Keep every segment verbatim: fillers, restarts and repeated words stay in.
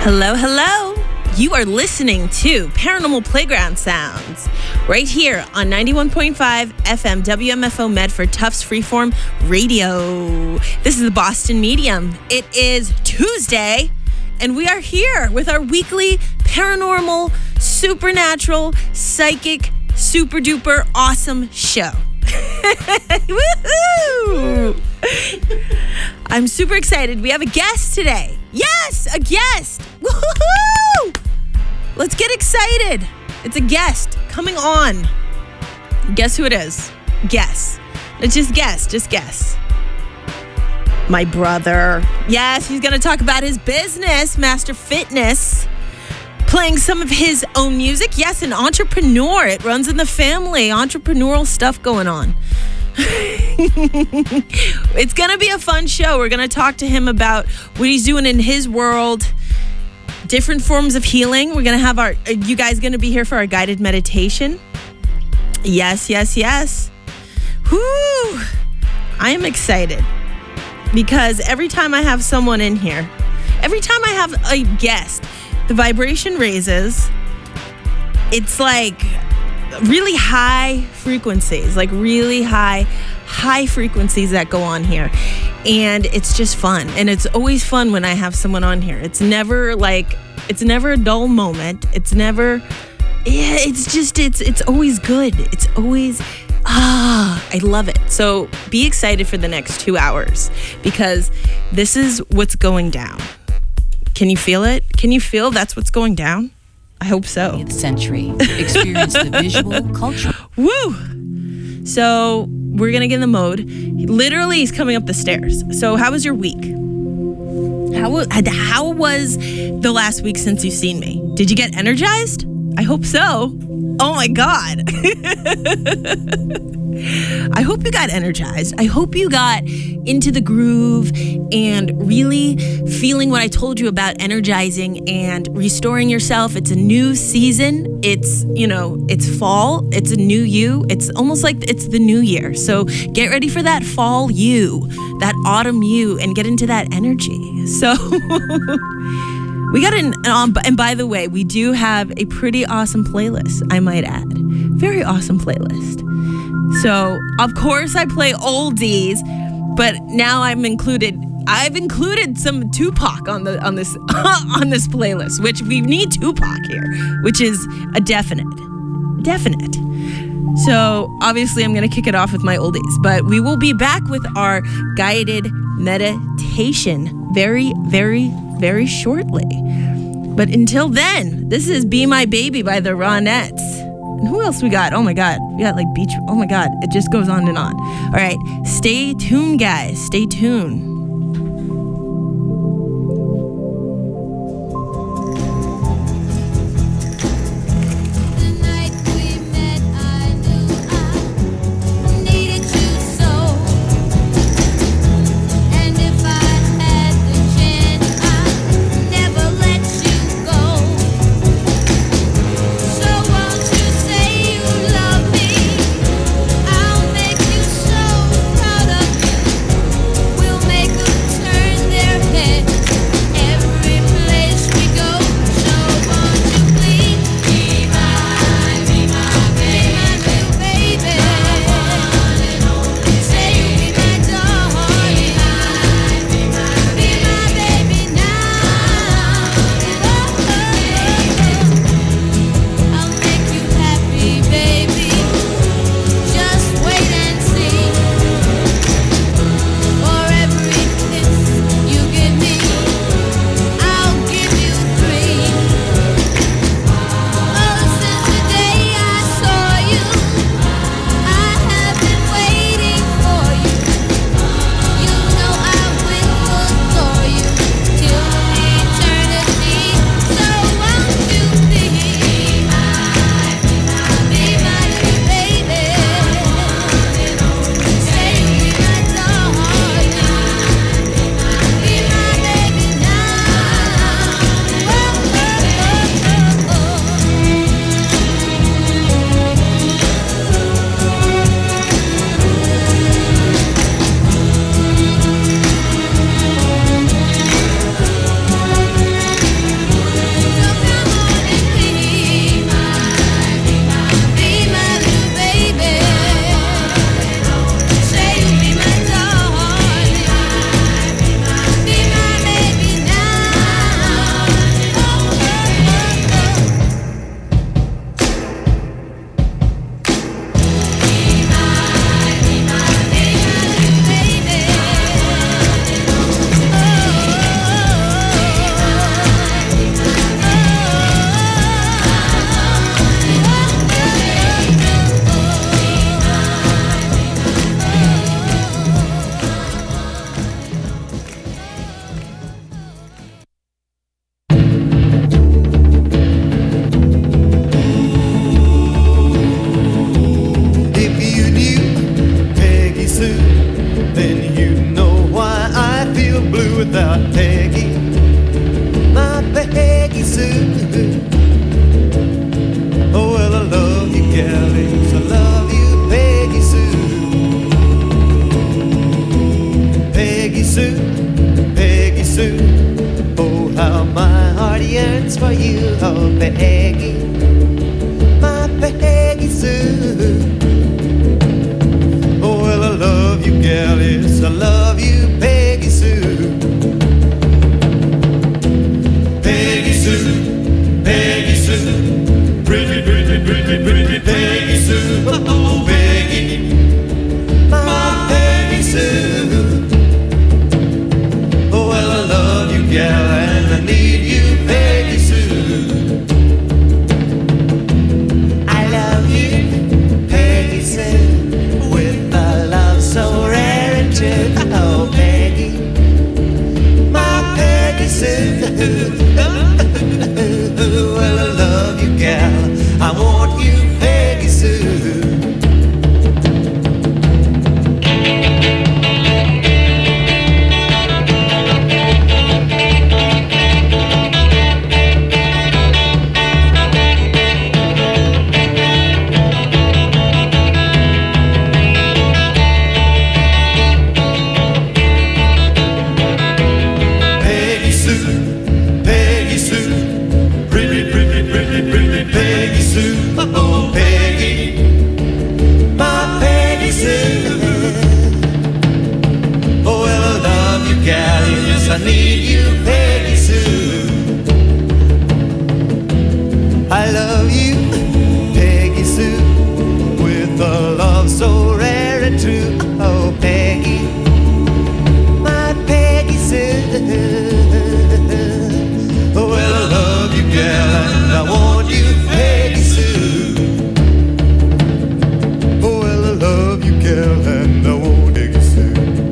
Hello, hello. You are listening to Paranormal Playground Sounds right here on ninety-one point five F M W M F O Medford Tufts Freeform Radio. This is the Boston Medium. It is Tuesday, and we are here with our weekly paranormal, supernatural, psychic, super duper awesome show. Woohoo! I'm super excited. We have a guest today. Yes, a guest. Woohoo! Let's get excited. It's a guest coming on. Guess who it is? Guess. Let's just guess. Just guess. My brother. Yes, he's going to talk about his business, Master Fitness. Playing some of his own music. Yes, an entrepreneur. It runs in the family. Entrepreneurial stuff going on. It's going to be a fun show. We're going to talk to him about what he's doing in his world. Different forms of healing. We're going to have our... Are you guys going to be here for our guided meditation? Yes, yes, yes. Whoo! I am excited. Because every time I have someone in here, every time I have a guest... The vibration raises. It's like really high frequencies, like really high, high frequencies that go on here. And it's just fun. And it's always fun when I have someone on here. It's never like, it's never a dull moment. It's never, yeah, it's just, it's, it's always good. It's always, ah, I love it. So be excited for the next two hours because this is what's going down. Can you feel it? Can you feel that's what's going down? I hope so. twentieth century. Experience the visual, cultural. Woo! So we're going to get in the mode. Literally, he's coming up the stairs. So how was your week? How, how was the last week since you've seen me? Did you get energized? I hope so. Oh my God. I hope you got energized. I hope you got into the groove and really feeling what I told you about energizing and restoring yourself. It's a new season. It's, you know, it's fall. It's a new you. It's almost like it's the new year. So get ready for that fall you, that autumn you, and get into that energy. So we got an, um, and by the way, we do have a pretty awesome playlist, I might add. Very awesome playlist. So, of course, I play oldies, but now I'm included. I've included some Tupac on the on this on this playlist, which we need Tupac here, which is a definite, definite. So, obviously, I'm going to kick it off with my oldies, but we will be back with our guided meditation very, very, very shortly. But until then, this is "Be My Baby" by the Ronettes. And who else we got? Oh my God. We got like beach. Oh my God. It just goes on and on. All right. Stay tuned, guys. Stay tuned. Make feel blue without Peggy, my Peggy Sue. Oh, well, I love you, galleys, I love you, Peggy Sue. Peggy Sue, Peggy Sue. Oh, how my heart yearns for you, oh, Peggy, my Peggy Sue. Oh, well, I love you, galleys, I love you, Peggy Sue. Peggy Sue, Peggy Sue, pretty, pretty, pretty, pretty Peggy Sue. Oh, Peggy, my Peggy Sue. Oh, well, I love you, gal, and I need you, Peggy Sue. I love you, Peggy Sue, with a love so rare and true. Oh, Peggy, my Peggy Sue. Well, I love you, gal, I want you, Peggy Sue. Peggy Sue, Peggy Sue, pretty, pretty, pretty, pretty Peggy Sue. Oh, Peggy, my Peggy Sue. Oh, well, I love you, gal, yes, I need you, Peggy Sue. I love you, Peggy Sue, with a love so rare and true. Oh, Peggy, my Peggy Sue. Oh, well, I love you, gal, and I want you, Peggy Sue. Oh, well, I love you, gal, and I want Peggy Sue.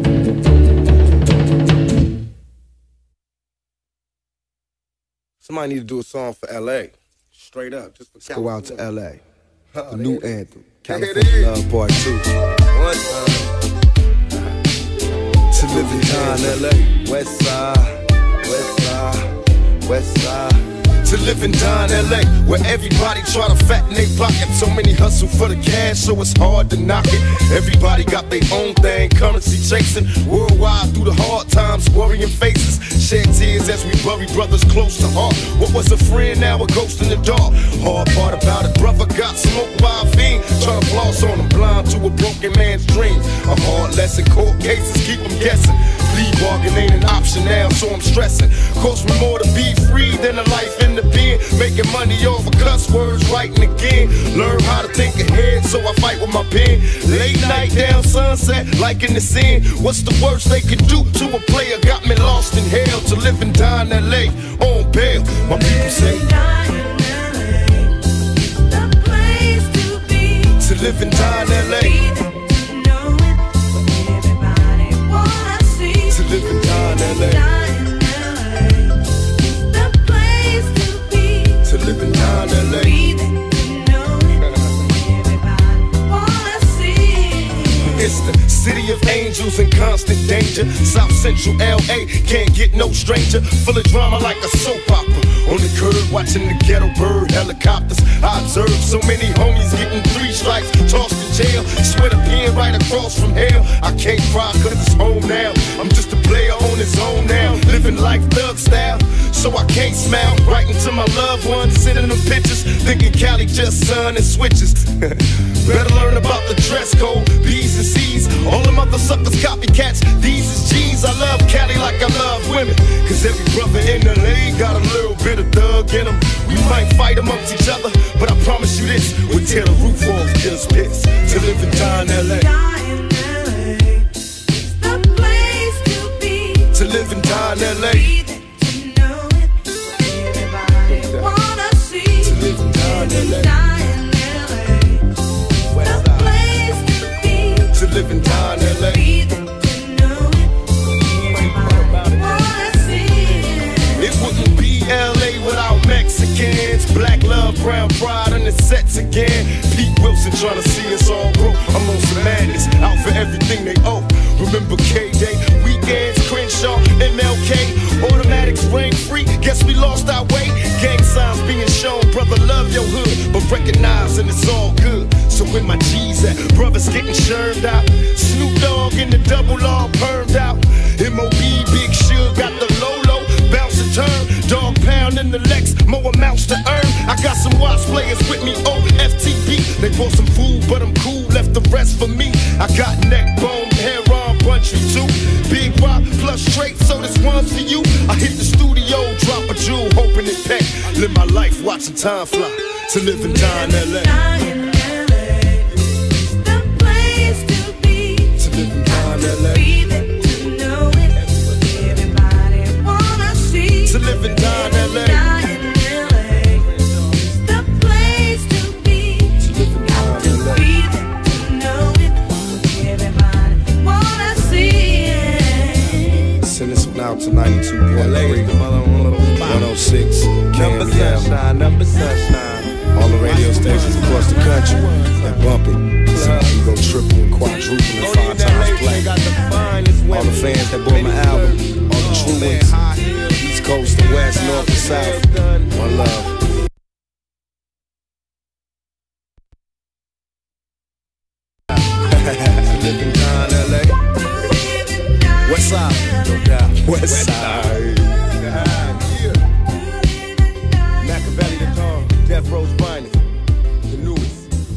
Somebody need to do a song for L A. Straight up, just for Go out to L A. Huh, The new there it anthem. There it California is. Love Part two. One time. To live in town, L A. West side, west side, west side. To live and die in L A, where everybody try to fatten they pocket. So many hustle for the cash, so it's hard to knock it. Everybody got their own thing, currency chasing. Worldwide through the hard times, worrying faces. Shed tears as we bury brothers close to heart. What was a friend, now a ghost in the dark. Hard part about it, brother got smoked by a fiend. Trying to floss on him, blind to a broken man's dream. A hard lesson, court cases keep them guessing. Plea bargain ain't an option now, so I'm stressing. Cost me more to be free than a life in the pen. Making money off of cuss words, writing again. Learn how to think ahead, so I fight with my pen. Late night down sunset, like in the scene. What's the worst they can do to a player? Got me lost in hell. To live and die in L A on bail. My people say to live and die in L A. To live and die in L A. To live and die in L A. It's the city of angels in constant danger. South Central L A can't get no stranger. Full of drama like a soap opera. On the curb watching the ghetto bird helicopters. I observe so many homies getting three strikes, tossed in jail. Sweat a pen right across from hell. I can't cry cause it's home now. I'm just a player on his own now. Living life thug style, so I can't smile. Writing to my loved ones, sending them pictures. Thinking Cali just sun and switches. Better learn about the dress code, B's and C's. All them other suckers copycats, these is G's. I love Cali like I love women, cause every brother in L A got a little bit of thug in them. We might fight amongst each other, but I promise you this, we'll tear the roof off just piss. To live and die in L A. To live and die in L A. To live and die in L A. To live and die in L A. It wouldn't be L A without Mexicans. Black love, brown pride on the sets again. Pete Wilson trying to see us all grow. I'm on some madness, out for everything they owe. Remember K-Day, weekends, Crenshaw, M L K, automatics rain free. Guess we lost our way. Gang signs being shown, brother, love your hood, but recognizing it's all good. So where my G's at? Brothers getting churned out. Snoop Dogg in the double R permed out. M O B, Big Suge got the Lolo, bounce and turn. Dog pound in the Lex, more amounts to earn. I got some watch players with me, O F T P. They bought some food, but I'm cool, left the rest for me. I got neck bone, hair on, country too. Big rock plus straight, so this one's for you. I hit the studio, drop a jewel, hoping it pack. Live my life watching time fly. To live and die in L A. The place to be. To live and die in L A. To know it. Everybody wanna see. To live and die in L A. The place to be. To live and die in L A. To know it. Everybody wanna see it. Send this one out to ninety-two point three, one oh six, Number sunshine, number sunshine. all the radio stations across the country that bump it. So you go triple and quadruple and five times play. All the fans that bought my album, all the true ones, East Coast and West, North and South. One love. Living down L A. West Side, no doubt. West Side. Machiavelli the Dawn, Death Row's finest, the newest.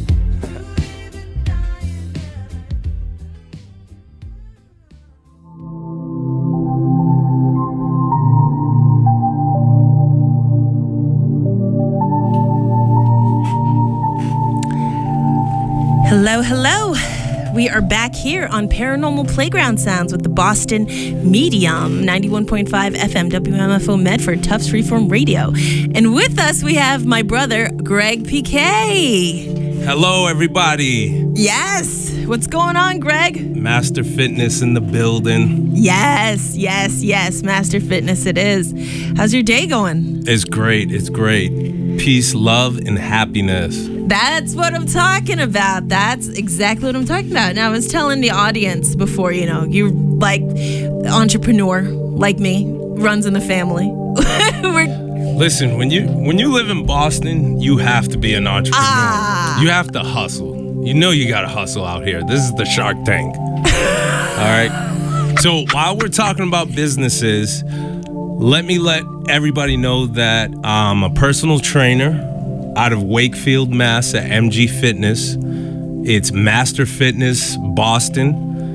Hello, hello. We are back here on Paranormal Playground Sounds with the Boston Medium, ninety-one point five F M, W M F O Medford, Tufts Freeform Radio. And with us, we have my brother, Greg P K. Hello, everybody. Yes. What's going on, Greg? Master Fitness in the building. Yes, yes, yes. Master Fitness it is. How's your day going? It's great. It's great. Peace, love, and happiness. That's what I'm talking about. That's exactly what I'm talking about. Now, I was telling the audience before, you know, you're like entrepreneur, like me, runs in the family. We're Listen, when you when you live in Boston, you have to be an entrepreneur. Ah. You have to hustle. You know you got to hustle out here. This is the Shark Tank. All right? So while we're talking about businesses, let me let everybody know that I'm a personal trainer out of Wakefield, Mass at M G Fitness. It's Master Fitness Boston.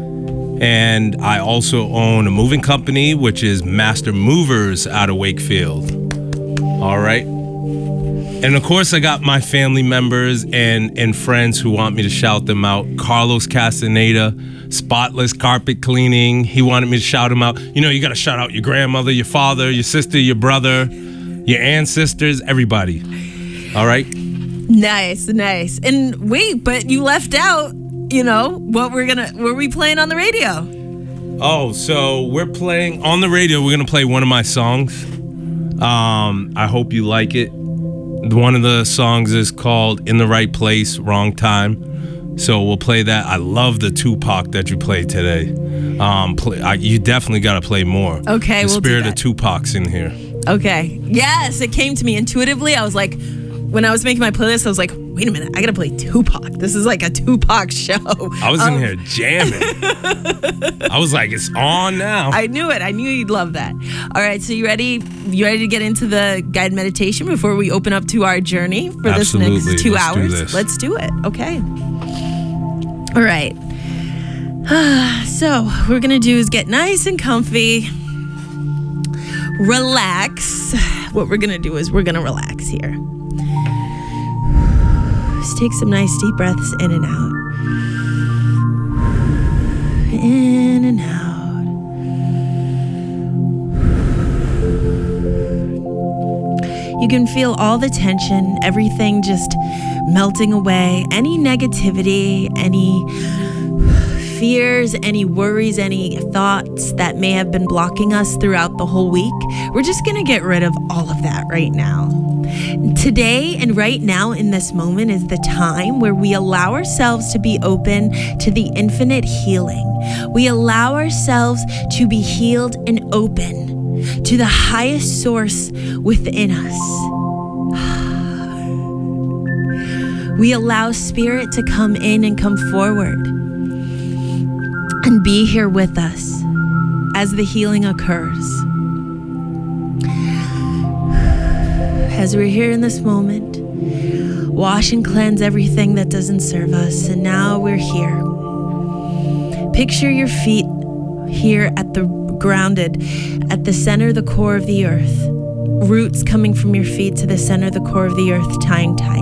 And I also own a moving company, which is Master Movers out of Wakefield. All right. And of course, I got my family members and, and friends who want me to shout them out. Carlos Castaneda, Spotless Carpet Cleaning. He wanted me to shout him out. You know, you got to shout out your grandmother, your father, your sister, your brother, your ancestors, everybody. All right? nice, nice. And wait, but you left out, you know, what we're going to, what we playing on the radio? Oh, so we're playing on the radio. We're going to play one of my songs. Um, I hope you like it. One of the songs is called In the Right Place, Wrong Time. So we'll play that. I love the Tupac that you played today. Um, play, I, you definitely got to play more. Okay, the we'll do spirit that. of Tupac's in here. Okay. Yes, it came to me intuitively. I was like, when I was making my playlist, I was like, wait a minute, I gotta play Tupac. This is like a Tupac show. I was Um, in here jamming. I was like, it's on now. I knew it. I knew you'd love that. All right, so you ready? You ready to get into the guided meditation before we open up to our journey for Absolutely. this next two Let's do hours? this. Let's do it. Okay. All right. So what we're gonna do is get nice and comfy. Relax. What we're gonna do is we're gonna relax here. Just take some nice deep breaths in and out. In and out. You can feel all the tension, everything just melting away. Any negativity, any fears, any worries, any thoughts, beliefs that may have been blocking us throughout the whole week. We're just going to get rid of all of that right now. Today and right now in this moment is the time where we allow ourselves to be open to the infinite healing. We allow ourselves to be healed and open to the highest source within us. We allow spirit to come in and come forward and be here with us as the healing occurs. As we're here in this moment, wash and cleanse everything that doesn't serve us. And now we're here. Picture your feet here at the grounded, at the center of the core of the earth. Roots coming from your feet to the center of the core of the earth, tying tight.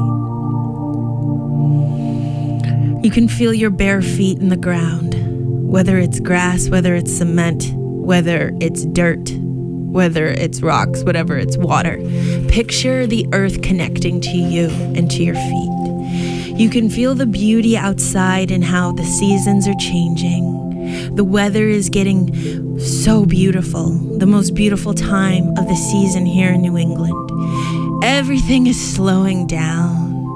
You can feel your bare feet in the ground, whether it's grass, whether it's cement, whether it's dirt, whether it's rocks, whatever, it's water. Picture the earth connecting to you and to your feet. You can feel the beauty outside and how the seasons are changing. The weather is getting so beautiful, the most beautiful time of the season here in New England. Everything is slowing down.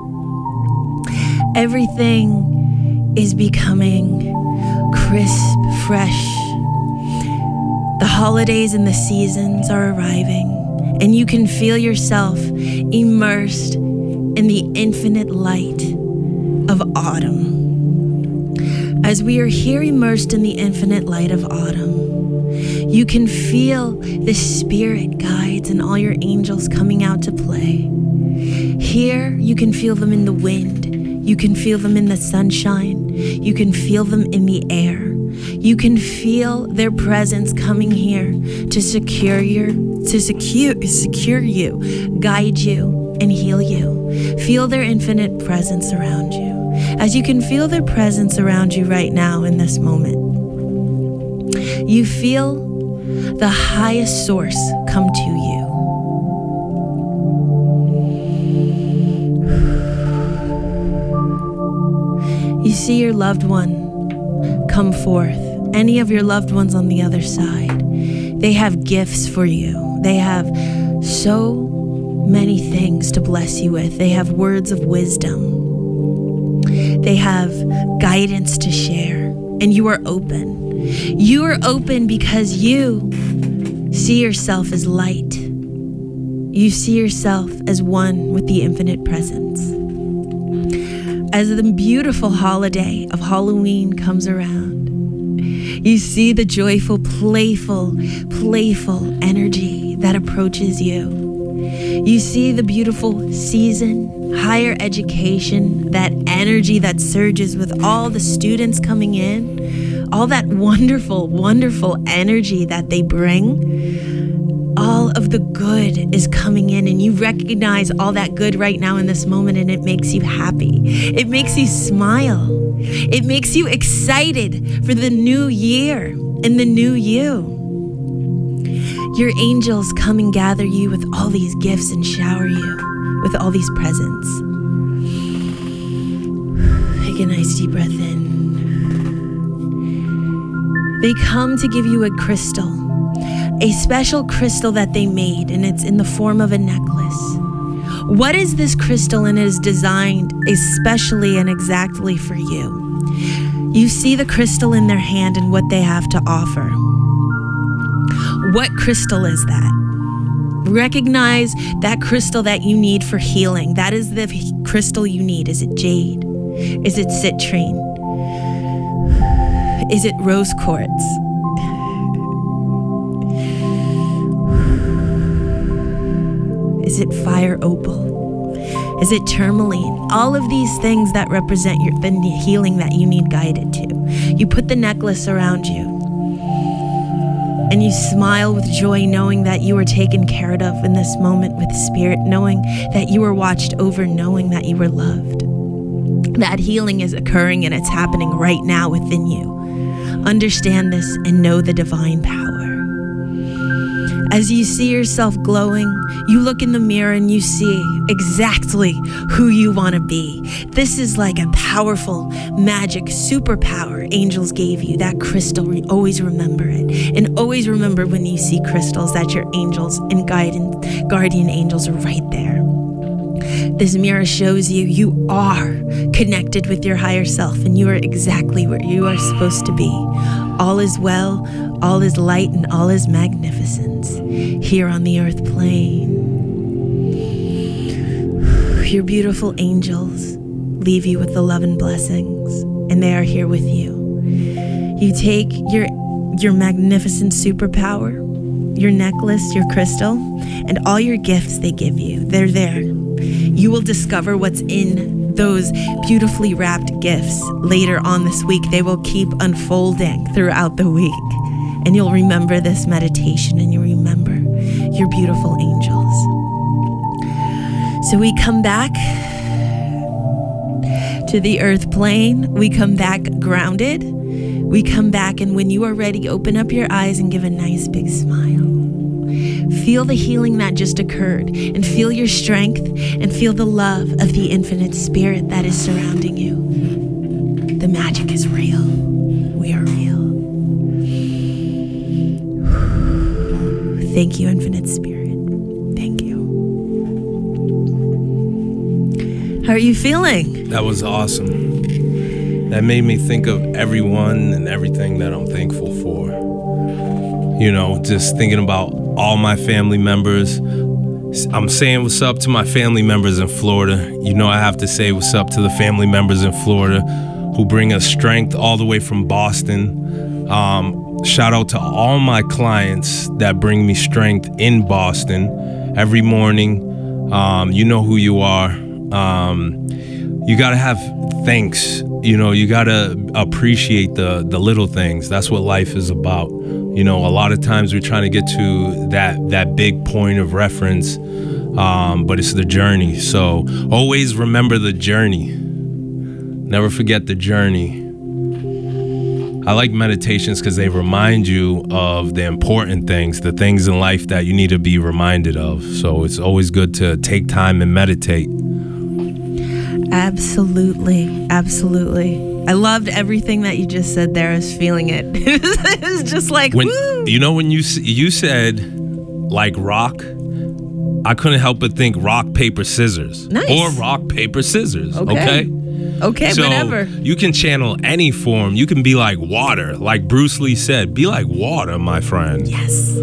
Everything is becoming crisp, fresh. The holidays and the seasons are arriving, and you can feel yourself immersed in the infinite light of autumn. As we are here immersed in the infinite light of autumn, you can feel the spirit guides and all your angels coming out to play. Here, you can feel them in the wind. You can feel them in the sunshine. You can feel them in the air. You can feel their presence coming here to secure your, to secure, secure you, guide you, and heal you. Feel their infinite presence around you. As you can feel their presence around you right now in this moment, you feel the highest source come to you. You see your loved one come forth. Any of your loved ones on the other side, they have gifts for you. They have so many things to bless you with. They have words of wisdom. They have guidance to share, and you are open. You are open because you see yourself as light. You see yourself as one with the infinite presence. As the beautiful holiday of Halloween comes around, you see the joyful, playful, playful energy that approaches you. You see the beautiful season, higher education, that energy that surges with all the students coming in, all that wonderful, wonderful energy that they bring. All of the good is coming in, and you recognize all that good right now in this moment, and it makes you happy. It makes you smile. It makes you excited for the new year and the new you. Your angels come and gather you with all these gifts and shower you with all these presents. Take a nice deep breath in. They come to give you a crystal, a special crystal that they made, and it's in the form of a necklace. What is this crystal? And it is designed especially and exactly for you. You see the crystal in their hand and what they have to offer. What crystal is that? Recognize that crystal that you need for healing. That is the crystal you need. Is it jade? Is it citrine? Is it rose quartz? Is it fire opal? Is it tourmaline? All of these things that represent your, the healing that you need guided to. You put the necklace around you, and you smile with joy, knowing that you are taken care of in this moment with spirit, knowing that you are watched over, knowing that you are loved. That healing is occurring, and it's happening right now within you. Understand this and know the divine power. As you see yourself glowing, you look in the mirror and you see exactly who you want to be. This is like a powerful magic superpower angels gave you. That crystal, re- always remember it. And always remember when you see crystals that your angels and guidance, guardian angels are right there. This mirror shows you you are connected with your higher self and you are exactly where you are supposed to be. All is well, all is light, and all is magnificence here on the earth plane. Your beautiful angels leave you with the love and blessings, and they are here with you. You take your your magnificent superpower, your necklace, your crystal, and all your gifts they give you. They're there. You will discover what's in those beautifully wrapped gifts later on this week. They will keep unfolding throughout the week. And you'll remember this meditation and you'll remember your beautiful angels. So we come back to the earth plane. We come back grounded. We come back, and when you are ready, open up your eyes and give a nice big smile. Feel the healing that just occurred, and feel your strength, and feel the love of the infinite spirit that is surrounding you. The magic is real. We are real. Thank you, infinite spirit. Thank you. How are you feeling? That was awesome. That made me think of everyone and everything that I'm thankful for. You know, just thinking about all my family members. I'm saying what's up to my family members in Florida. You know I have to say what's up to the family members in Florida who bring us strength all the way from Boston. Um, shout out to all my clients that bring me strength in Boston every morning. Um, you know who you are. Um, you gotta have thanks. You know, you gotta appreciate the the little things. That's what life is about. You know, a lot of times we're trying to get to that that big point of reference, um, but it's the journey. So always remember the journey. Never forget the journey. I like meditations because they remind you of the important things, the things in life that you need to be reminded of. So it's always good to take time and meditate. Absolutely. Absolutely. I loved everything that you just said there. I was feeling it. It was just like, when, woo. You know, when you you said like rock, I couldn't help but think rock, paper, scissors. Nice. Or rock, paper, scissors. Okay. Okay. Okay, so whatever. You can channel any form. You can be like water. Like Bruce Lee said, be like water, my friend. Yes.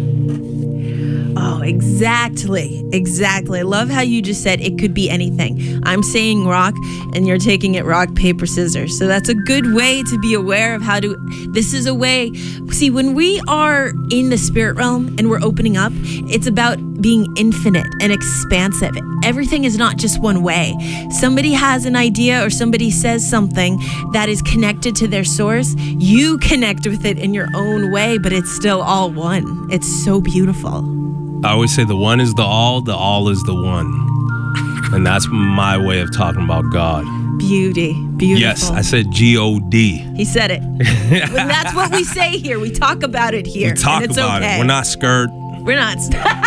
Oh, exactly. Exactly. I love how you just said it could be anything. I'm saying rock and you're taking it rock, paper, scissors. So that's a good way to be aware of how to, this is a way. See, when we are in the spirit realm and we're opening up, it's about being infinite and expansive. Everything is not just one way. Somebody has an idea or somebody says something that is connected to their source. You connect with it in your own way, but it's still all one. It's so beautiful. I always say the one is the all, the all is the one. And that's my way of talking about God. Beauty. Beautiful. Yes, I said G O D. He said it. Well, that's what we say here. We talk about it here. We talk and it's about okay. it. We're not scared. We're not.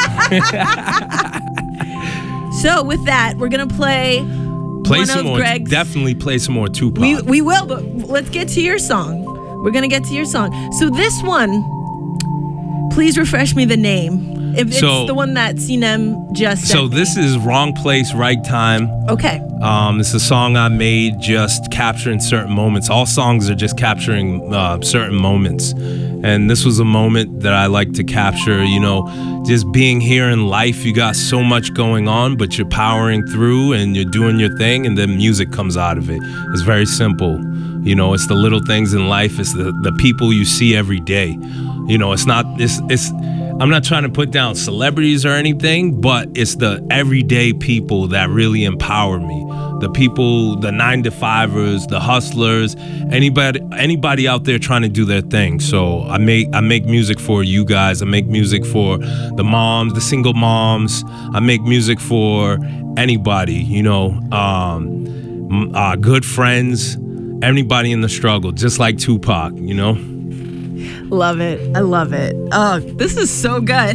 So with that, we're going to play Play one some of more. Greg's. Definitely play some more Tupac. We, we will, but let's get to your song. We're going to get to your song. So this one, please refresh me the name. If it's So- the one that Sinem just said. So this is Wrong Place, Right Time. Okay. Um, it's a song I made just capturing certain moments. All songs are just capturing uh, certain moments. And this was a moment that I like to capture, you know, just being here in life. You got so much going on, but you're powering through and you're doing your thing, and then music comes out of it. It's very simple. You know, it's the little things in life. It's the, the people you see every day. You know, it's not, it's, it's, I'm not trying to put down celebrities or anything, but it's the everyday people that really empower me. The people, the nine to fivers, the hustlers, anybody anybody out there trying to do their thing. So I make I make music for you guys. I make music for the moms, the single moms. I make music for anybody, you know, um, uh, good friends, anybody in the struggle, just like Tupac, you know. Love it. I love it. Oh, this is so good.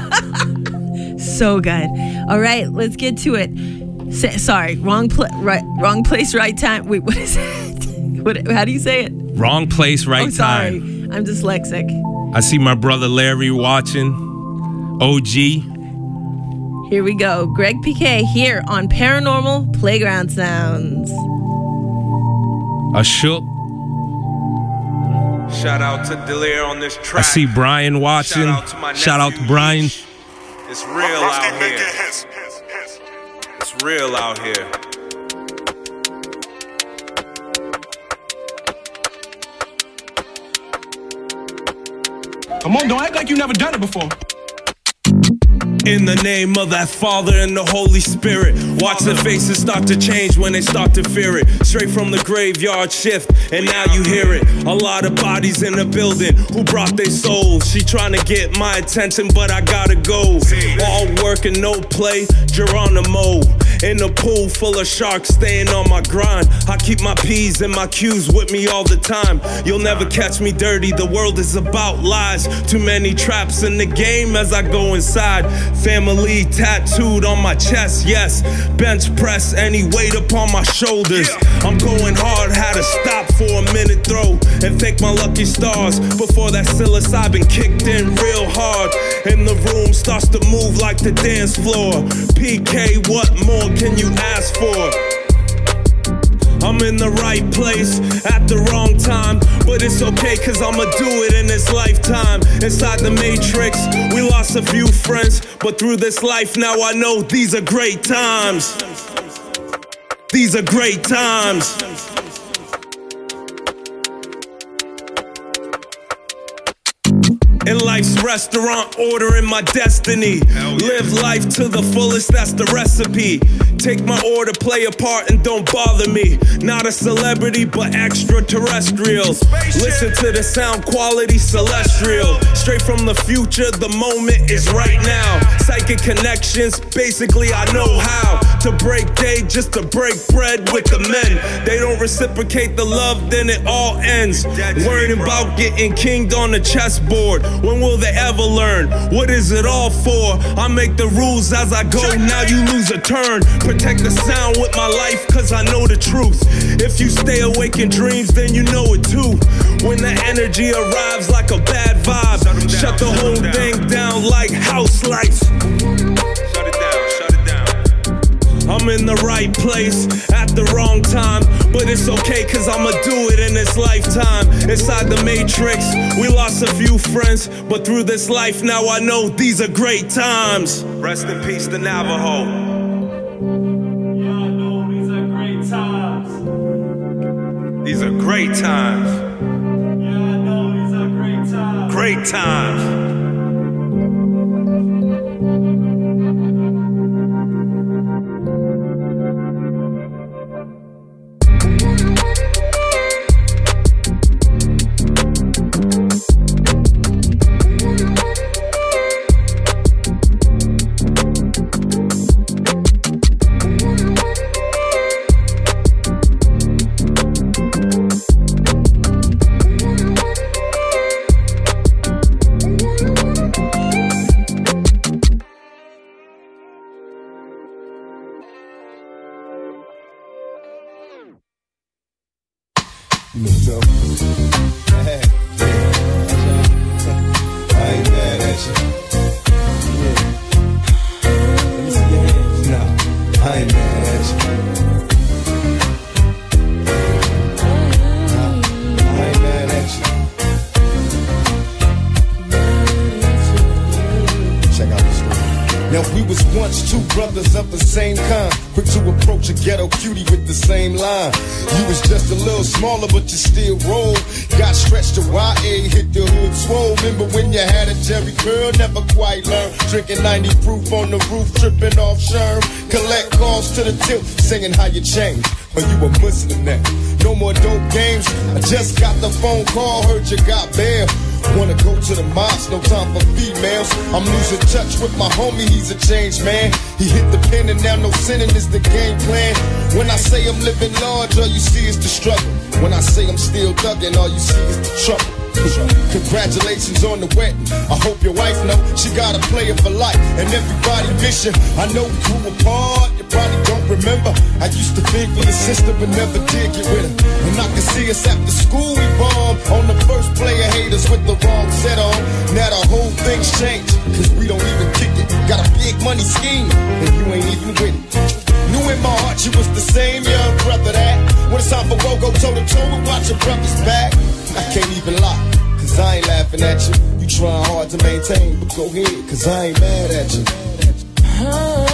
So good. All right, let's get to it. Sa- sorry, wrong pla- right, wrong place, right time. Wait, what is it? What? How do you say it? Wrong place, right oh, sorry. time. I'm dyslexic. I see my brother Larry watching. O G. Here we go. Greg P K here on Paranormal Playground Sounds. Ashok. Shout out to Delir on this track. I see Brian watching. Shout out to, my Shout out to Brian. It's real out here. It's real out here. Come on, don't act like you never done it before. In the name of that Father and the Holy Spirit, watch the faces start to change when they start to fear it. Straight from the graveyard shift, and now you hear it. A lot of bodies in the building who brought their souls. She trying to get my attention, but I gotta go. All work and no play, Geronimo. In a pool full of sharks, staying on my grind. I keep my P's and my Q's with me all the time. You'll never catch me dirty, the world is about lies. Too many traps in the game as I go inside. Family tattooed on my chest, yes. Bench press, any weight upon my shoulders. I'm going hard, had to stop for a minute, throw, and thank my lucky stars. Before that psilocybin kicked in real hard, and the room starts to move like the dance floor. P K, what more can you ask for? I'm in the right place at the wrong time, but it's okay cause I'ma do it in this lifetime. Inside the matrix, we lost a few friends, but through this life now I know these are great times. These are great times. In life's restaurant, ordering my destiny. Live life to the fullest, that's the recipe. Take my order, play a part, and don't bother me. Not a celebrity, but extraterrestrial. Listen to the sound quality, celestial. Straight from the future, the moment is right now. Psychic connections, basically I know how to break day just to break bread with the men. They don't reciprocate the love, then it all ends. Worrying about getting kinged on the chessboard. When will they ever learn? What is it all for? I make the rules as I go, now you lose a turn. Protect the sound with my life, cause I know the truth. If you stay awake in dreams, then you know it too. When the energy arrives like a bad vibe, shut the whole thing down like house lights. Shut it down, shut it down. I'm in the right place at the wrong time, but it's okay cause I'ma do it in this lifetime. Inside the matrix, we lost a few friends, but through this life now I know these are great times. Rest in peace, the Navajo. These are great times. Yeah, I know these are great times. Great times. Smaller, but you still roll. Got stretched to Y A, hit the hood swole. Remember when you had a Jerry curl? Never quite learned. Drinking ninety proof on the roof, tripping off Sherm. Collect calls to the tilt, singing how you changed. When you a Muslim now. No more dope games. I just got the phone call, heard you got bail. Wanna go to the mosque, no time for females. I'm losing touch with my homie, he's a changed man. He hit the pen and now no sinning is the game plan. When I say I'm living large, all you see is the struggle. When I say I'm still thugging, all you see is the trouble. Congratulations on the wedding. I hope your wife know she got a player for life, and everybody miss you. I know we grew apart, you probably don't remember. I used to think for your sister, but never did get with her. And I can see us after school, we bombed on the first player haters with the wrong set on. Now the whole thing's changed, cause we don't even kick it. Got a big money scheme, and you ain't even with it. Knew in my heart you was the same young brother that when it's time for woe, go toe to toe and watch your brother's back. I can't even lie, cause I ain't laughing at you. You trying hard to maintain, but go ahead, cause I ain't mad at you. Oh,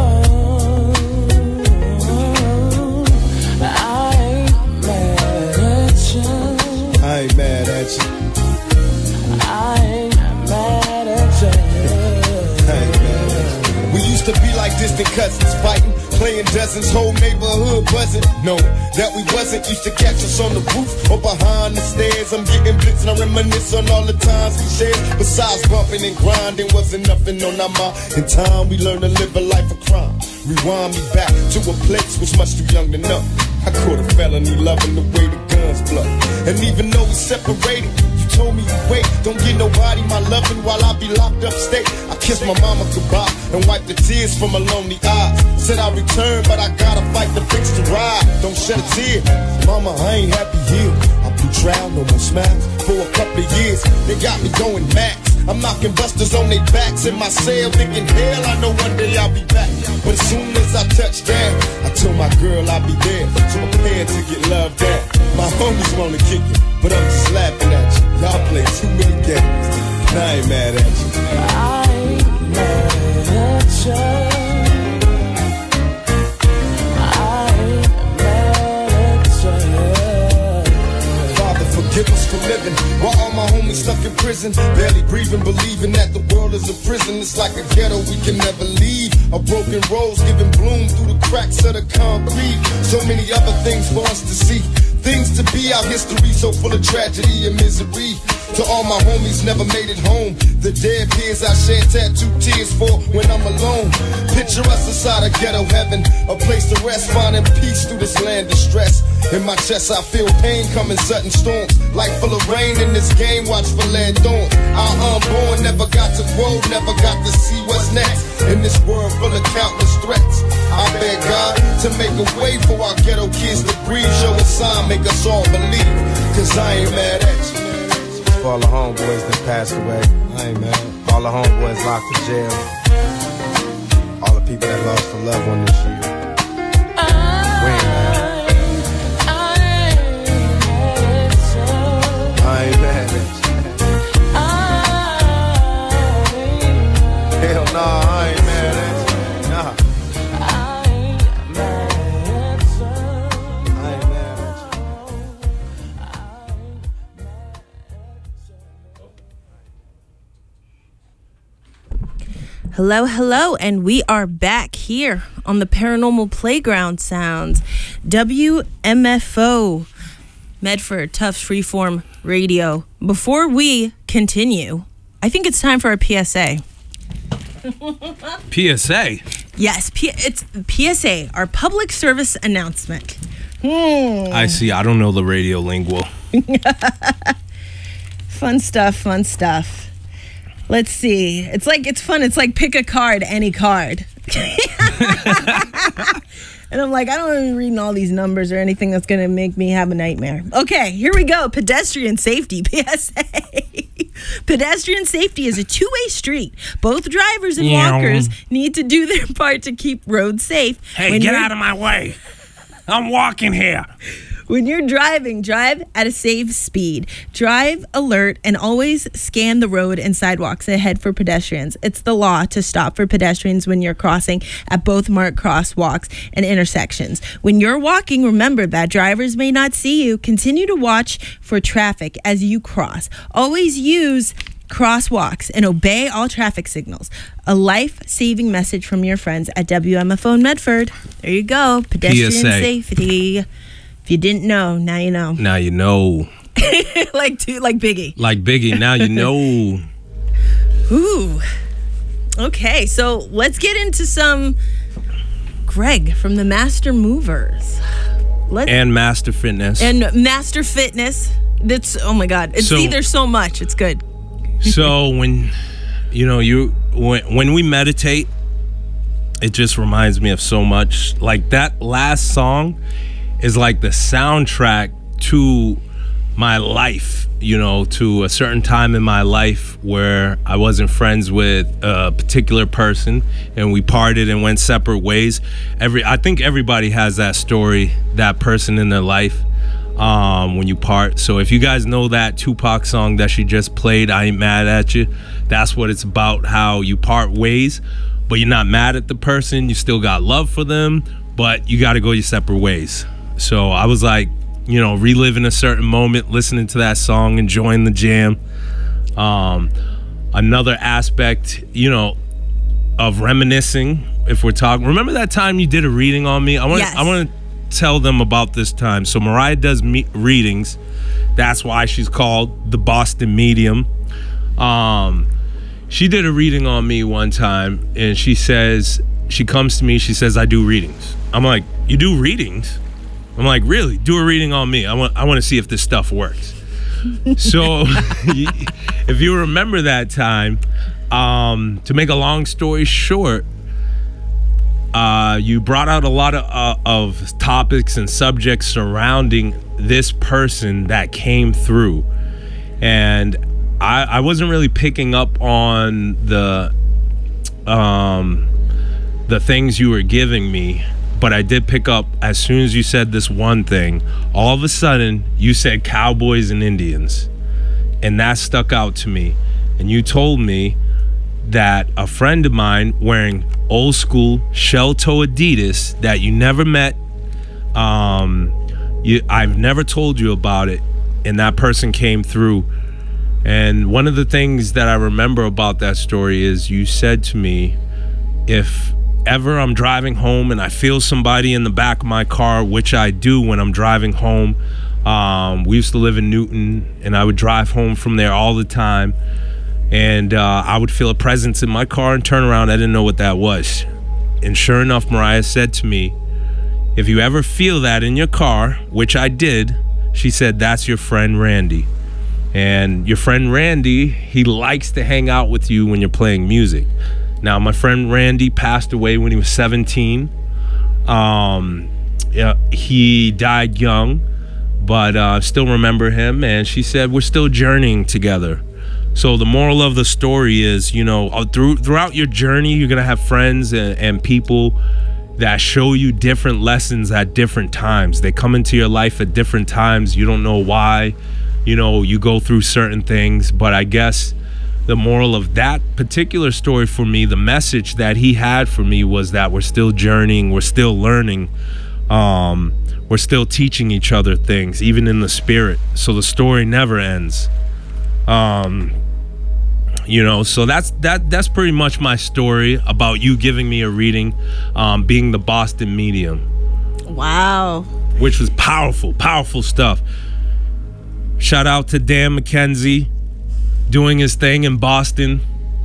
I ain't mad at you. I ain't mad at you. I ain't mad at you. I ain't mad at you. We used to be like distant cousins, fighting, playing dozens, whole neighborhood buzzing. No, that we wasn't. Used to catch us on the roof or behind the stairs. I'm getting blitzed and I reminisce on all the times we shared. Besides bumping and grinding, wasn't nothing on our mind. In time, we learned to live a life of crime. Rewind me back to a place was much too young to know. I caught a felony loving the way the guns blow. And even though we separated, you told me you wait. Don't give nobody my loving while I be locked up state. I kissed my mama goodbye and wiped the tears from her lonely eyes. Said I return, but I gotta fight to fix the ride. Don't shed a tear, mama, I ain't happy here. I blew trial, no more smiles. For a couple of years, they got me going max. I'm knocking busters on their backs in my cell, thinking, hell, I know one day I'll be back. But as soon as I touch down, I told my girl I'll be there. So I'm prepared to get loved down. My homies wanna kick it, but I'm just laughing at you. Y'all play too many games, and I ain't mad at you. I ain't mad at you. Forgive us for living while all my homies stuck in prison, barely breathing, believing that the world is a prison. It's like a ghetto we can never leave. A broken rose giving bloom through the cracks of the concrete. So many other things for us to see, things to be. Our history so full of tragedy and misery. To all my homies never made it home, the dead peers I shed tattooed tears for when I'm alone. Picture us inside a ghetto heaven, a place to rest, finding peace through this land of stress. In my chest I feel pain coming sudden storms, like full of rain in this game, watch for lead dawn. Our unborn never got to grow, never got to see what's next. In this world full of countless threats, I beg God to make a way for our ghetto kids to breathe. Show a sign, make us all believe, cause I ain't mad at you. For all the homeboys that passed away, I ain't mad. All the homeboys locked in jail. All the people that lost a loved one this year. We ain't mad. I ain't mad at you. Hell nah, I ain't mad at you. Nah. I ain't mad at you. I ain't mad at you. Hello, hello, and we are back here on the Paranormal Playground Sounds, W M F O, Medford Tufts Freeform Radio. Before we continue, I think it's time for our P S A. P S A? Yes, P- it's P S A, our public service announcement. Hmm. I see. I don't know the radio lingual. Fun stuff, fun stuff. Let's see. It's like, it's fun. It's like pick a card, any card. And I'm like, I don't want to be reading all these numbers or anything that's going to make me have a nightmare. Okay, here we go. Pedestrian safety, P S A. Pedestrian safety is a two-way street. Both drivers and Yeah. walkers need to do their part to keep roads safe. Hey, When get you're- out of my way. I'm walking here. When you're driving, drive at a safe speed. Drive alert and always scan the road and sidewalks ahead for pedestrians. It's the law to stop for pedestrians when you're crossing at both marked crosswalks and intersections. When you're walking, remember that drivers may not see you. Continue to watch for traffic as you cross. Always use crosswalks and obey all traffic signals. A life-saving message from your friends at W M F O in Medford. There you go. Pedestrian P S A. safety. If you didn't know, now you know. Now you know. like two, like Biggie. Like Biggie, now you know. Ooh. Okay, so let's get into some Greg from the Master Movers. Let's, And Master Fitness. and Master Fitness. That's, oh my God. It's So- either so much. It's good. So when, you know, you when, when we meditate, it just reminds me of so much. Like that last song is like the soundtrack to my life, you know, to a certain time in my life where I wasn't friends with a particular person and we parted and went separate ways. Every I think everybody has that story, that person in their life. Um, when you part. So if you guys know that Tupac song that she just played, I Ain't Mad at You, that's what it's about, how you part ways, but you're not mad at the person, you still got love for them, but you got to go your separate ways. So I was like, you know, reliving a certain moment, listening to that song, enjoying the jam. Um, another aspect, you know, of reminiscing, if we're talking, remember that time you did a reading on me? I want Yes. I want to tell them about this time. So Mariah does me- readings. That's why she's called the Boston Medium. Um, she did a reading on me one time, and she says, she comes to me, she says, I do readings. I'm like, you do readings? I'm like, really? Do a reading on me. I want I want to see if this stuff works. So if you remember that time, um, to make a long story short, Uh, you brought out a lot of, uh, of topics and subjects surrounding this person that came through. And I, I wasn't really picking up on the um, the things you were giving me, but I did pick up as soon as you said this one thing. All of a sudden, you said cowboys and Indians. And that stuck out to me. And you told me that a friend of mine wearing old school shell toe Adidas that you never met, um, you, I've never told you about it, and that person came through. And one of the things that I remember about that story is you said to me, if ever I'm driving home and I feel somebody in the back of my car, which I do when I'm driving home, um, we used to live in Newton, and I would drive home from there all the time. And uh, I would feel a presence in my car and turn around. I didn't know what that was. And sure enough, Mariah said to me, if you ever feel that in your car, which I did, she said, that's your friend Randy. And your friend Randy, he likes to hang out with you when you're playing music. Now, my friend Randy passed away when he was seventeen. Um, yeah, he died young, but I uh, still remember him. And she said, we're still journeying together. So the moral of the story is, you know, through, throughout your journey, you're going to have friends and, and people that show you different lessons at different times. They come into your life at different times. You don't know why, you know, you go through certain things. But I guess the moral of that particular story for me, the message that he had for me was that we're still journeying, we're still learning, um, we're still teaching each other things, even in the spirit. So the story never ends. Um, you know, so that's that. That's pretty much my story about you giving me a reading, um, being the Boston Medium. Wow. Which was powerful, powerful stuff. Shout out to Dan McKenzie doing his thing in Boston.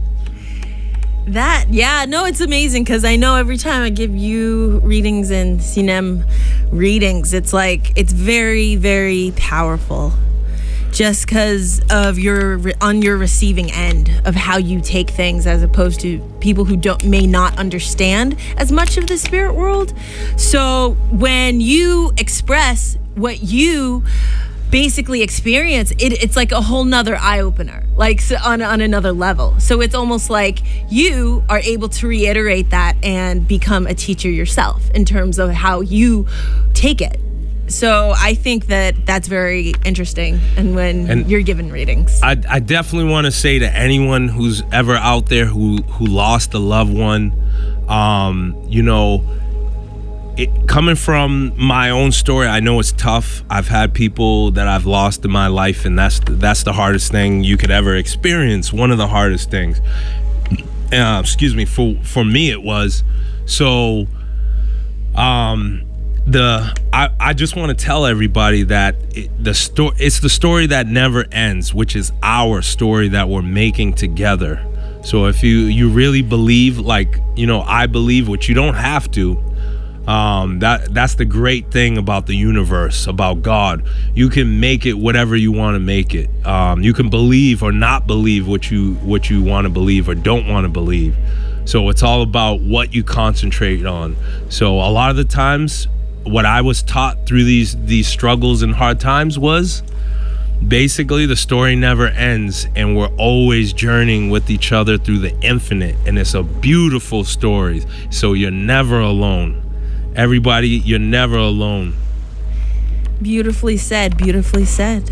That, yeah, no, it's amazing because I know every time I give you readings and Sinem readings, it's like, it's very, very powerful. Just because of your on your receiving end of how you take things, as opposed to people who don't may not understand as much of the spirit world. So when you express what you basically experience, it, it's like a whole nother eye opener, like so on on another level. So it's almost like you are able to reiterate that and become a teacher yourself in terms of how you take it. So I think that that's very interesting, and when And you're given readings. I, I definitely want to say to anyone who's ever out there who, who lost a loved one, um, you know, it, coming from my own story, I know it's tough. I've had people that I've lost in my life, and that's that's the hardest thing you could ever experience. One of the hardest things. Uh, excuse me. For for me, it was. So, um. The I, I just want to tell everybody that it, the story it's the story that never ends, which is our story that we're making together. So if you you really believe, like, you know, I believe, which you don't have to, Um, that that's the great thing about the universe, about God. You can make it whatever you want to make it. Um, you can believe or not believe what you what you want to believe or don't want to believe. So it's all about what you concentrate on. So a lot of the times, what I was taught through these these struggles and hard times was basically the story never ends, and we're always journeying with each other through the infinite, and it's a beautiful story. So you're never alone. Everybody, you're never alone. Beautifully said, beautifully said.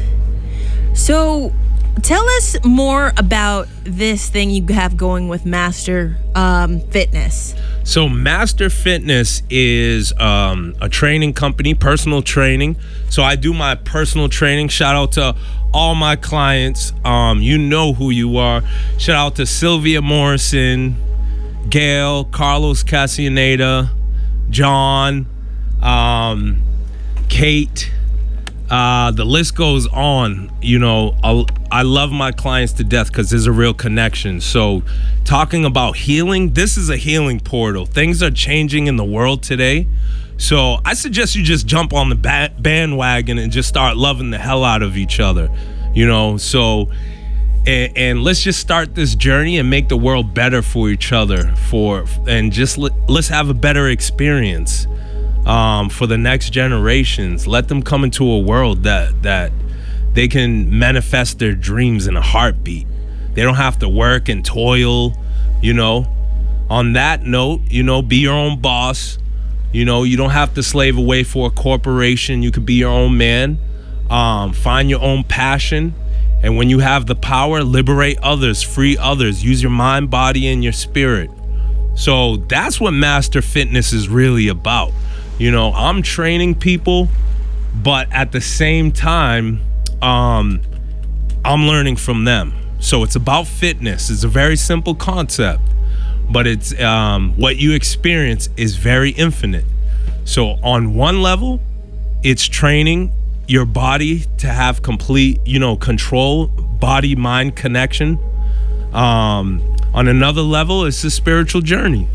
So tell us more about this thing you have going with Master um, Fitness. So Master Fitness is um, a training company, personal training. So I do my personal training. Shout out to all my clients. Um, you know who you are. Shout out to Sylvia Morrison, Gail, Carlos Castaneda, John, um, Kate. Uh, the list goes on. You know, I'll, I love my clients to death because there's a real connection. So talking about healing, this is a healing portal. Things are changing in the world today. So I suggest you just jump on the ba- bandwagon and just start loving the hell out of each other. You know, so and, and let's just start this journey and make the world better for each other. For and just let, let's have a better experience. Um, for the next generations, let them come into a world that that they can manifest their dreams in a heartbeat. They don't have to work and toil, you know. On that note, you know, be your own boss. You know, you don't have to slave away for a corporation. You could be your own man. Um, find your own passion. And when you have the power, liberate others, free others. Use your mind, body, and your spirit. So that's what Master Fitness is really about. You know, I'm training people, but at the same time, um, I'm learning from them. So it's about fitness. It's a very simple concept, but it's um, what you experience is very infinite. So on one level, it's training your body to have complete, you know, control, body-mind connection. Um, on another level, it's a spiritual journey.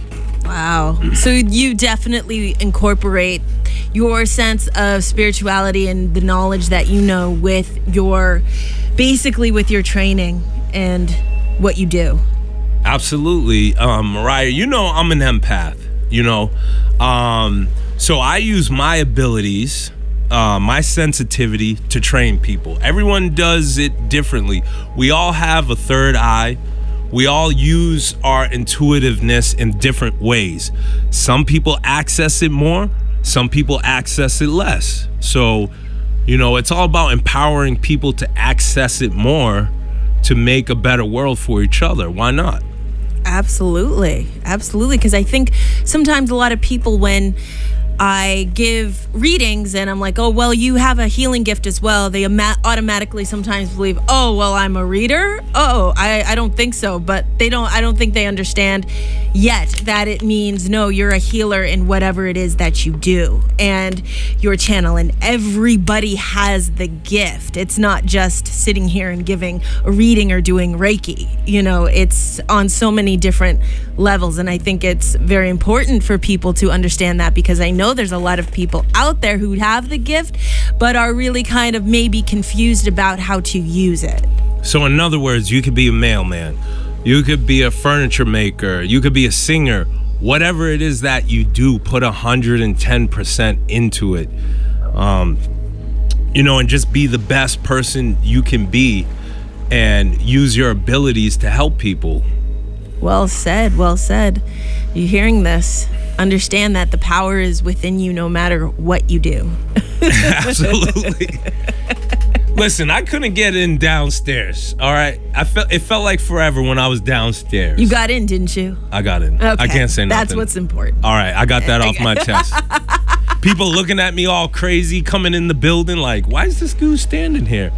Wow. So you definitely incorporate your sense of spirituality and the knowledge that you know with your, basically with your training and what you do. Absolutely. Um, Mariah, you know I'm an empath, you know. Um, so I use my abilities, uh, my sensitivity to train people. Everyone does it differently. We all have a third eye. We all use our intuitiveness in different ways. Some people access it more, some people access it less. So, you know, it's all about empowering people to access it more to make a better world for each other. Why not? Absolutely. Absolutely. Because I think sometimes a lot of people, when I give readings and I'm like, oh, well, you have a healing gift as well, they ama- automatically sometimes believe, oh, well, I'm a reader. Oh, I, I don't think so. But they don't, I don't think they understand yet that it means, no, you're a healer in whatever it is that you do and your channel. And everybody has the gift. It's not just sitting here and giving a reading or doing Reiki. You know, it's on so many different levels. And I think it's very important for people to understand that, because I know there's a lot of people out there who have the gift but are really kind of maybe confused about how to use it. So in other words, you could be a mailman, you could be a furniture maker, you could be a singer, whatever it is that you do, put one hundred ten percent into it. Um, you know, and just be the best person you can be and use your abilities to help people. Well said, well said. You hearing this? Understand that the power is within you no matter what you do. Absolutely. Listen, I couldn't get in downstairs, all right? I felt it felt like forever when I was downstairs. You got in, didn't you? I got in. Okay. I can't say nothing. That's what's important. All right, I got that off my chest. People looking at me all crazy, coming in the building like, why is this dude standing here?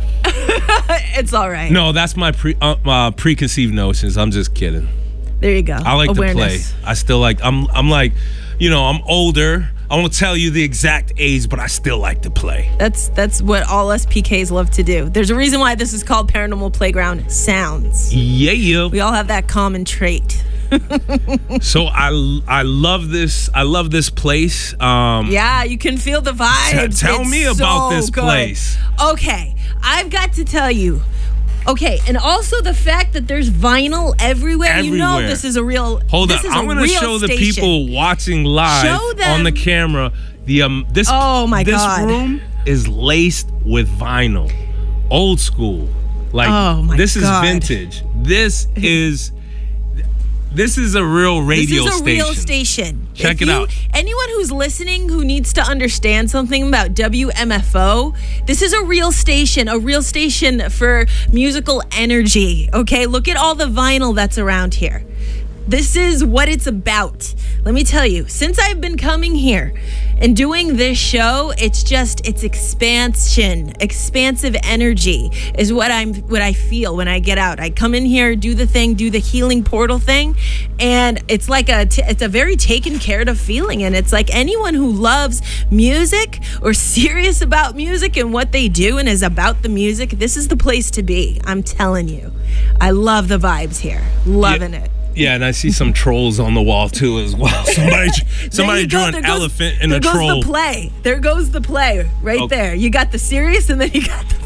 It's all right. No, that's my pre uh, uh, preconceived notions. I'm just kidding. There you go. I like Awareness. to play. I still like, I'm I'm like, you know, I'm older. I won't tell you the exact age, but I still like to play. That's that's what all us P Ks love to do. There's a reason why this is called Paranormal Playground Sounds. Yeah, yeah. We all have that common trait. So I I love this. I love this place. Um, Yeah, you can feel the vibes. T- tell It's me about so this good. place. Okay, I've got to tell you. Okay, and also the fact that there's vinyl everywhere. You know Everywhere. this is a real. Hold this on, is I'm a gonna real show the station. people watching live Show them- on the camera. The um this Oh, my this God. room is laced with vinyl, old school. Like Oh, my this is God. vintage. This is this is a real radio This is a station. real station. Check If it you- out. Anyone who's listening who needs to understand something about W M F O, this is a real station, a real station for musical energy. Okay, look at all the vinyl that's around here. This is what it's about. Let me tell you, since I've been coming here and doing this show, it's just it's expansion, expansive energy is what I'm what I feel when I get out. I come in here, do the thing, do the healing portal thing, and it's like a t- it's a very taken care of feeling. And it's like anyone who loves music or serious about music and what they do and is about the music, this is the place to be. I'm telling you, I love the vibes here, loving it. Yeah, and I see some trolls on the wall too as well. Somebody There somebody you drew go. an There goes- elephant and there a goes troll. the play. There goes the play right Oh. there. You got the serious and then you got the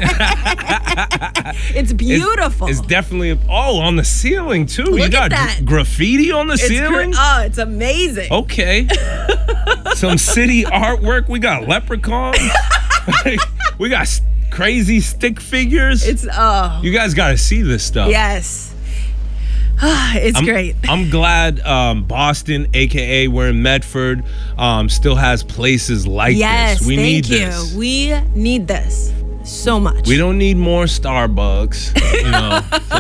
play. It's beautiful. It's definitely oh on the ceiling too. Look you at got that. gra- graffiti on the It's gr- ceiling. oh, it's amazing. Okay. Some city artwork. We got leprechauns. We got s- crazy stick figures. It's oh You guys got to see this stuff. yes. It's I'm, great. I'm glad um, Boston, aka we're in Medford, um, still has places like Yes, this. We thank need you. this. We need this so much. We don't need more Starbucks. You know,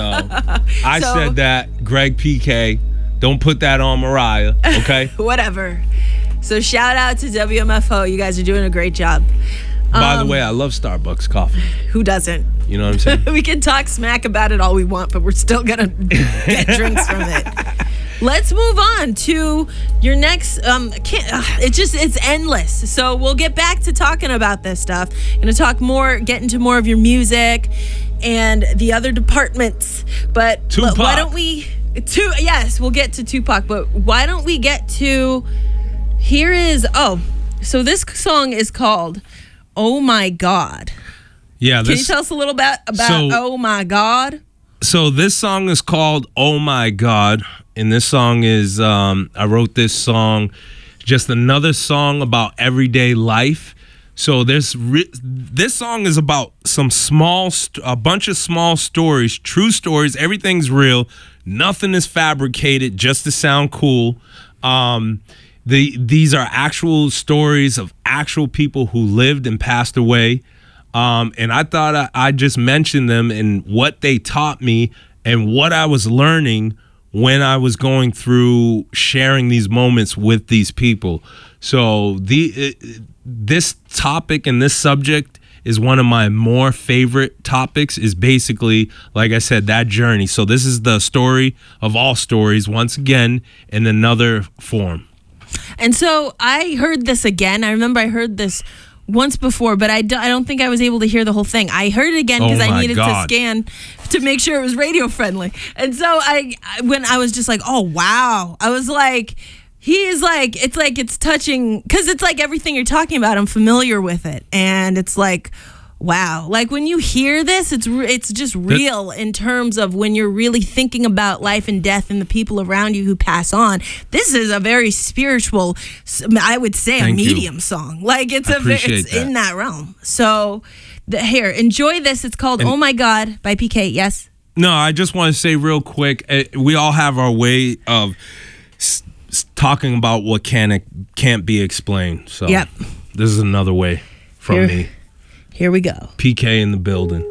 so I So- said that. Greg P K, don't put that on Mariah. Okay. Whatever. So shout out to W M F O. You guys are doing a great job. By Um, the way, I love Starbucks coffee. Who doesn't? You know what I'm saying? We can talk smack about it all we want, but we're still gonna get drinks from it. Let's move on to your next. Um, can't, uh, it's just it's endless. So we'll get back to talking about this stuff. Gonna talk more, get into more of your music and the other departments. But l- Tupac. why don't we? Two, yes, we'll get to Tupac. But why don't we get to? Here is oh, so this song is called "Oh My God." Yeah. Can you This, tell us a little bit about So- "Oh My God"? so this song is called "Oh My God," and this song is um, I wrote this song, just another song about everyday life. So there's re- this song is about some small, st- a bunch of small stories, true stories. Everything's real. Nothing is fabricated just to sound cool. Um, the these are actual stories of actual people who lived and passed away. Um, and I thought I, I just mentioned them and what they taught me and what I was learning when I was going through sharing these moments with these people. So the it, this topic and this subject is one of my more favorite topics, is basically, like I said, that journey. So this is the story of all stories, once again, in another form. And so I heard this again. I remember I heard this once before, but I, do, I don't think I was able to hear the whole thing. I heard it again because Oh I my needed God. to scan to make sure it was radio friendly. And so I, I when I was just like, oh wow, I was like, he is like, it's like it's touching, because it's like everything you're talking about, I'm familiar with it, and it's like, wow, like when you hear this, it's re- it's just real in terms of when you're really thinking about life and death and the people around you who pass on. This is a very spiritual, I would say, Thank a you. medium song. Like it's I a ve- appreciate it's that. in that realm. So the, here, enjoy this. It's called And- "Oh My God" by P K. Yes. No, I just want to say real quick, eh, we all have our way of s- s- talking about what can can't be explained. So Yep. this is another way from Here- me. Here we go. P K in the building.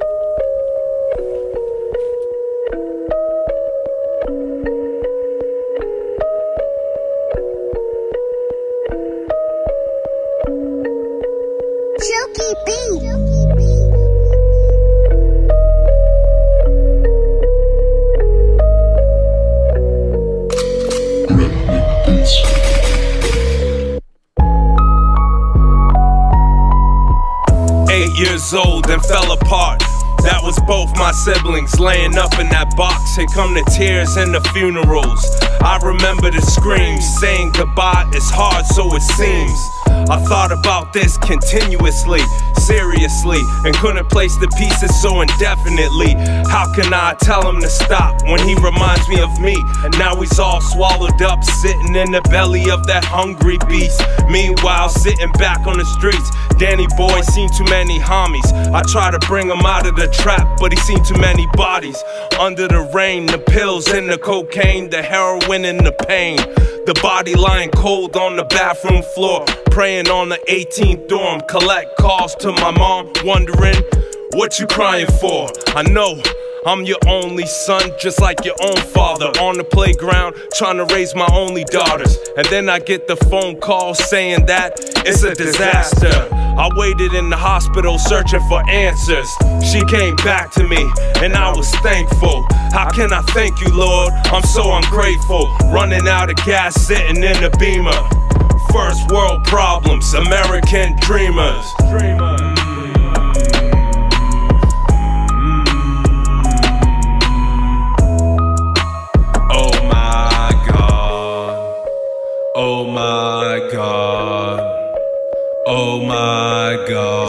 Silky B. Eight years old and fell apart. That That was both my siblings laying up in that box. Here come the tears and the funerals. I remember the screams, saying goodbye is hard, so it seems. I thought about this continuously, seriously, and couldn't place the pieces so indefinitely. How can I tell him to stop when he reminds me of me? And now he's all swallowed up, sitting in the belly of that hungry beast. Meanwhile, sitting back on the streets, Danny Boy seen too many homies. I try to bring him out of the trap, but he seen too many bodies. Under the rain, the pills and the cocaine, the heroin and the pain. The body lying cold on the bathroom floor, praying on the eighteenth dorm. Collect calls to my mom, wondering, what you crying for? I know I'm your only son, just like your own father. On the playground, trying to raise my only daughters. And then I get the phone call saying that it's a disaster. I waited in the hospital searching for answers. She came back to me, and I was thankful. How can I thank you, Lord? I'm so ungrateful. Running out of gas, sitting in the Beamer. First world problems, American dreamers. Dreamers. Oh my God, oh my God.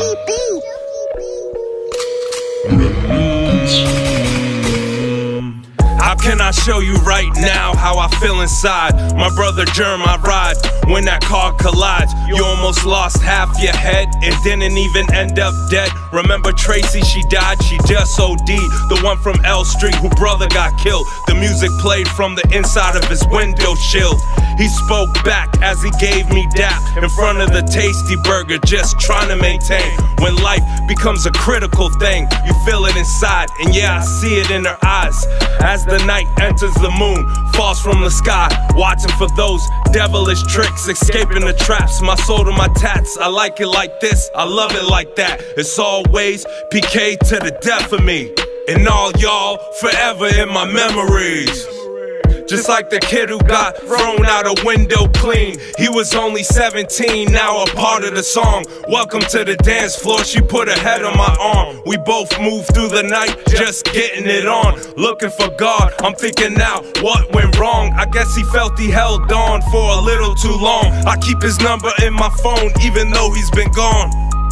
Mm-hmm. How can I show you right now how I feel inside? My brother Germ, I ride when that car collides. You almost lost half your head and didn't even end up dead. Remember Tracy, she died, she just O D'd. The one from L Street who brother got killed. The music played from the inside of his window shield. He spoke back as he gave me dap in front of the Tasty Burger, just trying to maintain. When life becomes a critical thing, you feel it inside, and yeah, I see it in her eyes. As the night enters the moon, falls from the sky, watching for those devilish tricks, escaping the traps. My soul to my tats, I like it like this, I love it like that. It's always P K to the death of me, and all y'all forever in my memories. Just like the kid who got thrown out a window clean. He was only seventeen, now a part of the song. Welcome to the dance floor, she put her head on my arm. We both moved through the night, just getting it on. Looking for God, I'm thinking now, what went wrong? I guess he felt he held on for a little too long. I keep his number in my phone, even though he's been gone.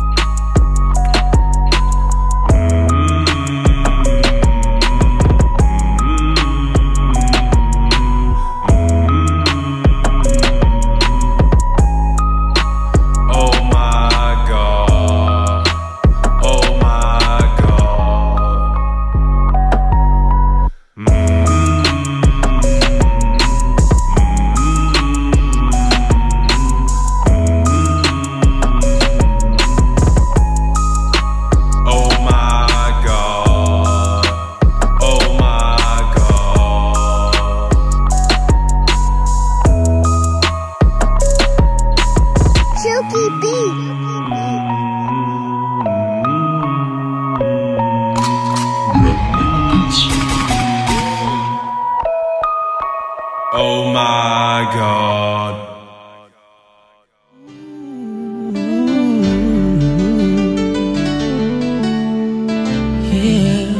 Oh my God. Yeah.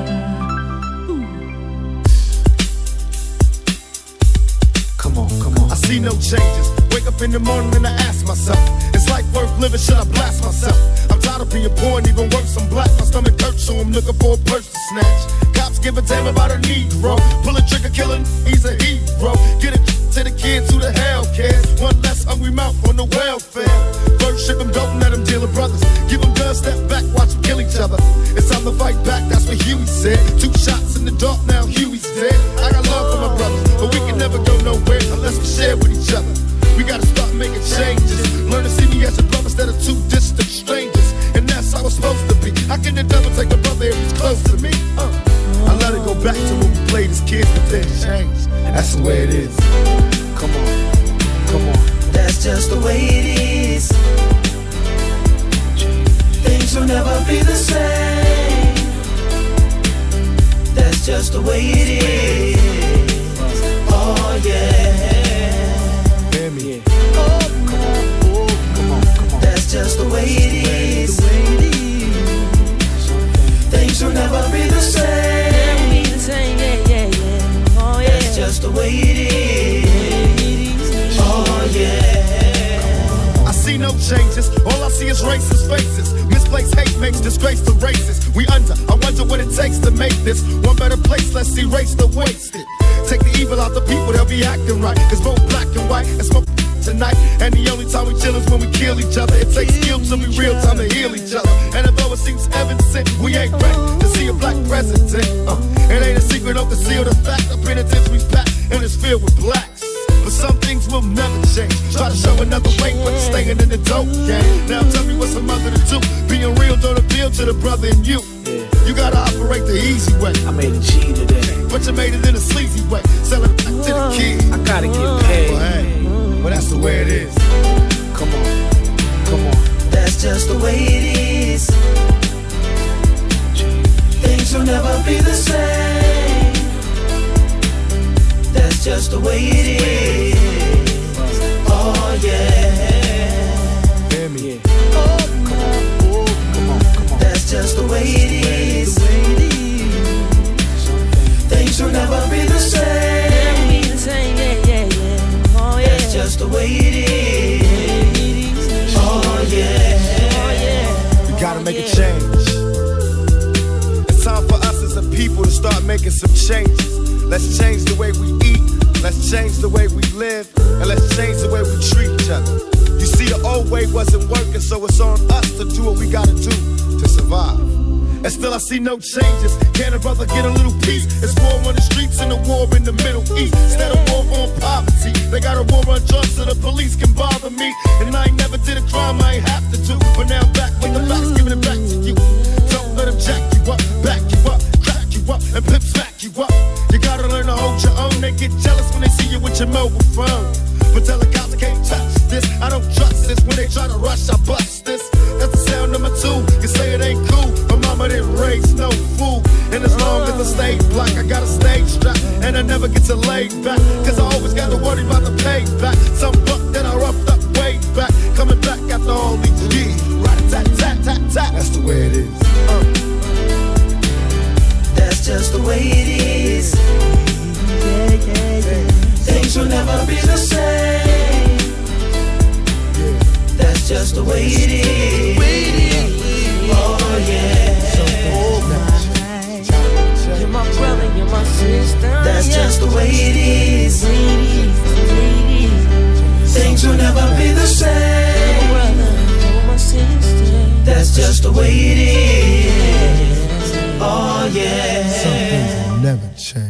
Come on, come on. I see no changes. Wake up in the morning and I ask myself, is life worth living? Should I blast myself? I'm tired of being poor and even worse, I'm black. My stomach hurts, so I'm looking for a purse to snatch. Cops give a damn about a Negro. Pull a trigger, kill him, he's a hero. Get it to the kids who the hell cares. One less hungry mouth on the welfare. First ship them, don't let them deal with brothers. Give them guns, step back, watch them kill each other. It's time to fight back, that's what Huey said. Two shots in the dark, now Huey's dead. I got love for my brothers, but we can never go nowhere unless we share with each other. We gotta start making changes. Learn to see me as a brother instead of two distant strangers. And that's how it's supposed to be. How can the devil take a brother if he's close to me? Uh. I let it go back to when we played as kids, but then changed. That's the way it is. Come on, come on. That's just the way it is. Things will never be the same. That's just the way it is. Oh yeah. Hear me. Oh, come on, oh, come on, come on. That's just the way it is. Things no changes. All I see is racist faces. Misplaced hate makes disgrace to races. We under, I wonder what it takes to make this one better place. Let's erase the wasted. Take the evil out the people, they'll be acting right. Cause both black and white and smoke tonight. And the only time we chill is when we kill each other. It takes skill to be real time to heal each other. And although it seems evident, we ain't ready to see a black president. Uh, it ain't a secret, don't conceal the fact. The penitentiary's packed and it's filled with blacks. But some things will never change. Try to show another way, but staying in the dope game. Now tell me what's a mother to do. Being real don't appeal to the brother in you. You gotta operate the easy way. I made a G today, but you made it in a sleazy way. Sell it back to the kids. I gotta get paid. Well, hey, well, that's the way it is. Come on, come on. That's just the way it is. Things will never be the same. That's just the way it is. Oh yeah. Hear me. Oh, come on, oh, come on, come on. That's just the way it is. Things will never be the same. That's just the way it is. Oh yeah. We gotta make a change. It's time for us as a people to start making some changes. Let's change the way we eat. Let's change the way we live. And let's change the way we treat each other. You see, the old way wasn't working, so it's on us to do what we gotta do to survive. And still I see no changes. Can a brother get a little peace? It's war on the streets and a war in the Middle East. Instead of war on poverty, they got a war on drugs so the police can bother me. And I ain't never did a crime I ain't have to do. But now I'm back with the facts, giving it back to you. Don't let them jack you up, back you up, crack you up, and pimp smack you up. You gotta learn to hold your own. They get jealous when they see you with your mobile phone. But tell the cops I can't touch this. I don't trust this. When they try to rush, I bust this. That's the sound number two. You say it ain't cool, but mama didn't raise no fool. And as long as I stay black, I got a stage strap. And I never get to lay back, cause I always gotta worry about the payback. Some buck that I roughed up way back, coming back after all these years. Rat-a-tat-tat-tat-tat. That's the way it is. uh. That's just the way it is. Yeah, yeah, yeah. Things will never be the same. That's just the way it is. Oh yeah. You're my brother, you're my sister. That's just the way it is. Things will never be the same. That's just the way it is. Oh yeah. Some things will never change.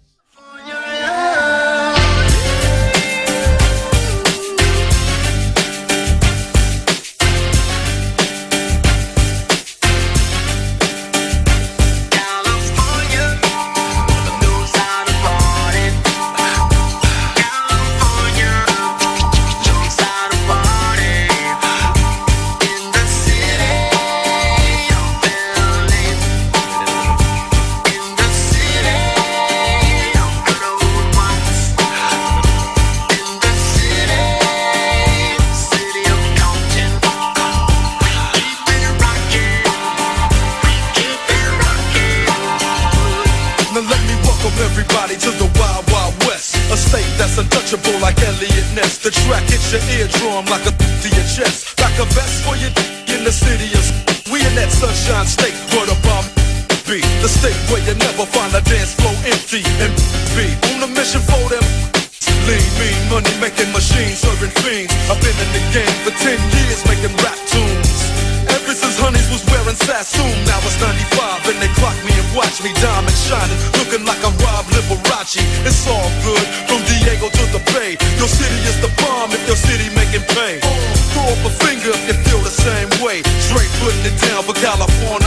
Untouchable like Elliot Ness. The track hits your eardrum like a to your chest. Like a vest for you in the city of. We in that sunshine state where the bomb be. The state where you never find a dance floor empty. And be on a mission for them. Lean, mean, money making machines, serving fiends. I've been in the game for ten years making rap tunes. Ever since Honeys was wearing Sassoon, now it's ninety-five and they clock me and watch me diamond shining, looking like a Rob Liberace. It's all good from Diego to the Bay. Your city is the bomb if your city making pay. Throw up a finger if you feel the same way. Straight putting it down for California.